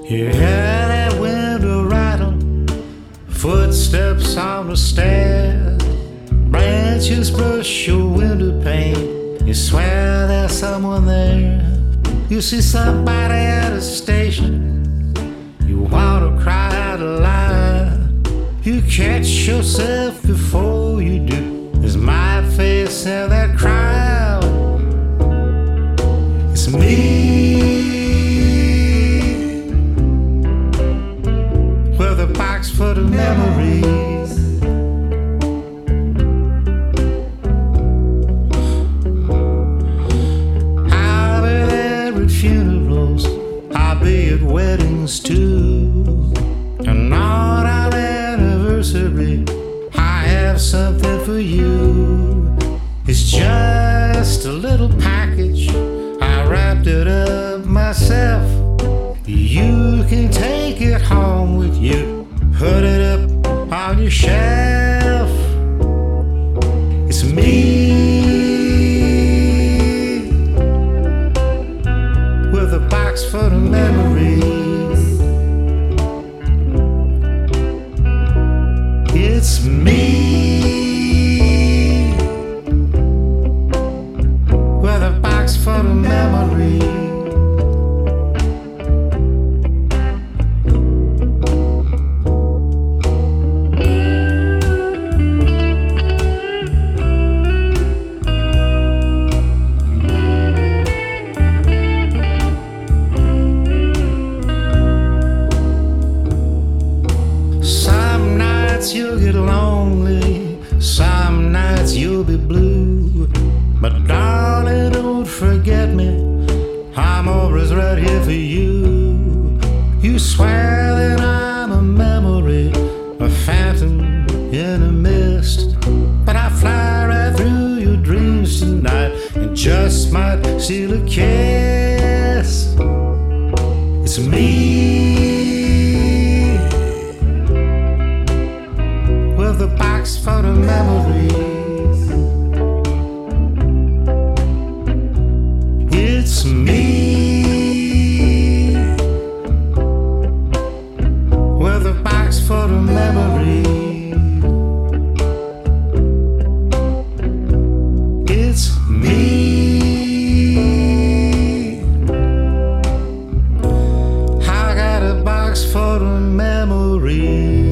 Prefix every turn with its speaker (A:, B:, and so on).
A: You hear that window rattle, footsteps on the stairs, branches brush your window pane. You swear there's someone there. You see somebody at a station, you want to cry out aloud. You catch yourself before you do. There's my face in that crowd. It's me with a box full of memories. I'll be there at funerals, I'll be at weddings too. And on our anniversary, I have something for you. It's just a little package, I wrapped it up myself. You can take it home with you, put it up on your shelf. It's me with a box full of memories. It's me with a box full of memories. You'll get lonely, some nights you'll be blue. But darling, don't forget me, I'm always right here for you. You swear that I'm a memory, a phantom in a mist, but I fly right through your dreams tonight and just might steal a kiss. It's me with a box full of memories. It's me with a box full of memories. It's me. I got a box full of memories.